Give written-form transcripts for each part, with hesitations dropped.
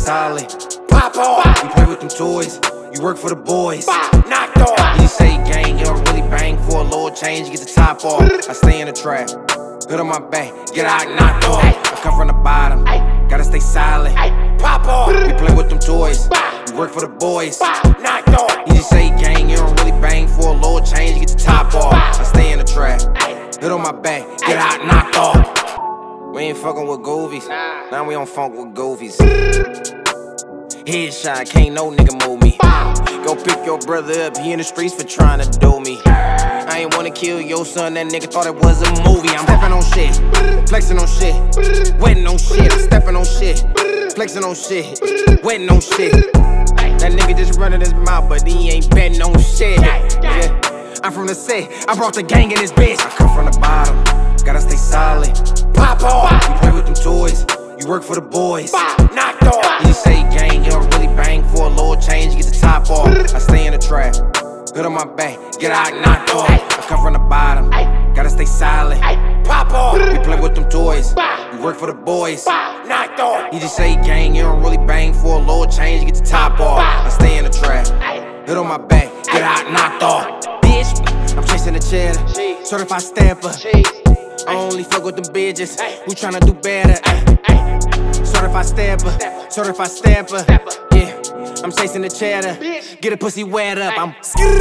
solid. Pop off. You play with them toys, you work for the boys. Knocked off. You say gang, you don't really bang for a little change, you get the top off. I stay in the trap, good on my back, get out knocked off. I come from the bottom, gotta stay solid. Pop off. You play with them toys, you work for the boys. Knocked off. You just say gang, you don't really bang for a little change, you get the top off. I stay in the trap, good on my back, get out knocked off. We ain't fucking with goofies, now we don't funk with goofies. Headshot, can't no nigga move me. Go pick your brother up, he in the streets for trying to do me. I ain't wanna kill your son, that nigga thought it was a movie. I'm stepping on shit, flexing on shit, wetting on shit. I'm stepping on shit, flexing on shit, wetting on shit. That nigga just running his mouth, but he ain't betting on shit. Yeah. I'm from the set, I brought the gang in this bitch. I come from the bottom, gotta stay solid. Pop off. You play with them toys, you work for the boys. Knocked off. You say gang, you don't really bang for a little change, you get the top off. I stay in the trap, good on my back, get out knocked off. I come from the bottom, gotta stay solid. Pop off. You play with them toys, you work for the boys. Knocked off. You just say gang, you don't really bang for a little change, you get the top off. I stay in the trap, good on my back, get out knocked off. Bitch, I'm chasing the cheddar, certified stamper. I only fuck with them bitches who tryna do better. Certified stamper, certified stamper. Yeah, I'm chasing the cheddar, get a pussy wet up. I'm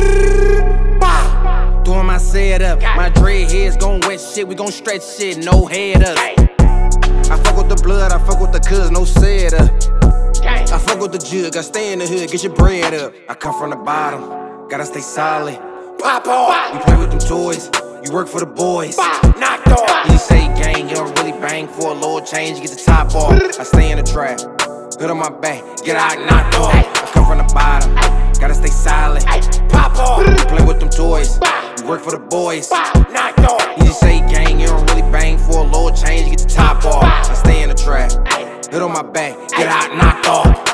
doing my setup. My dread heads gon' wet shit, we gon' stretch shit, no head up. I fuck with the blood, I fuck with the cuz, no setup. I fuck with the jug, I stay in the hood, get your bread up. I come from the bottom, gotta stay solid. Pop off. You play with them toys, you work for the boys. Knocked off. You say gang, you don't really bang for a little change, you get the top off. I stay in the trap, good on my back, get out knocked off. I come from the bottom, gotta stay solid. Pop off. You play with them toys, you work for the boys. Knocked off. You just say gang, you don't really bang for a little change, you get the top off. I stay in the trap, good on my back, get out knocked off.